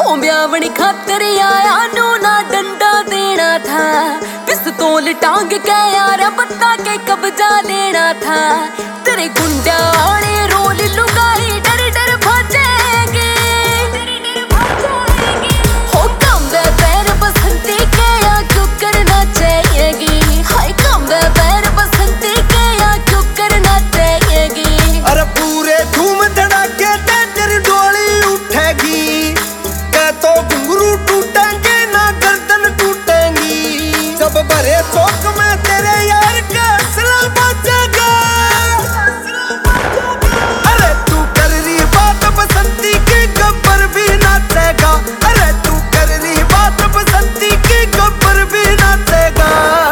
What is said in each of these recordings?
ओ ब्यावनी खातर आया नू ना डंडा देना था, पिस्तौल टांग के यार बता के कब्जा लेना था। तेरे गुंडा आने रोल लुगाई डर डर भाजेगी, हो काम दे पैर बसंती के या क्यों करना चाहिएगी। हाय काम दे पैर बसंती के या क्यों करना चाहिएगी। अरे पूरे धूम धड़ाके ते तेरी डोली उठेगी, तो घुंघरू टूटेंगे ना गर्दन टूटेंगी। जब भरे चौक में तेरे यार का असला बचेगा। अरे तू कर रही बात बसंती की गब्बर भी नाचेगा। अरे तू कर रही बात बसंती की गब्बर भी नाचेगा।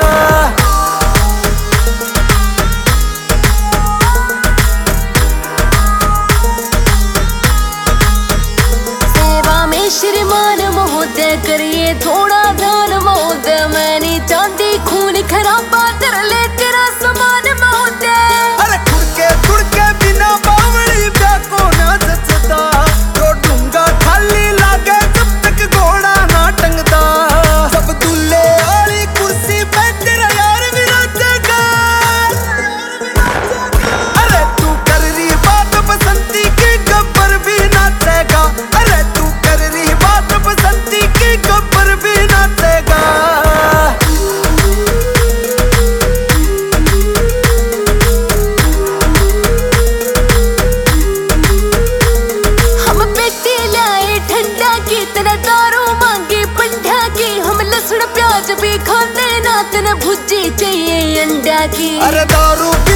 श्रीमान महोदय करिए थोड़ा ध्यान महोदय, मैं नहीं चाहती खून खराबा कर ले तेरा समान महोदय। अरे खुड़के बिना बावली ब्याह को ना जचता, तो डूंगा खाली लागे जब तक घोड़ा ना टंगता। जब दूल्हे वाली कुर्सी पे तेरा यार भी नाचेगा। अरे तू कर रही बात बसंती की गब्बर भी नाचेगा। अरे तू कर रही बात बसंती की गब्बर भी नाचेगा। हम पेटी लाए ठंडा की तेरा दारू मांगी पंडा की, हम लहसुन प्याज भी खाते ना तेने भुजी चाहिए अंडा की। अरे दारू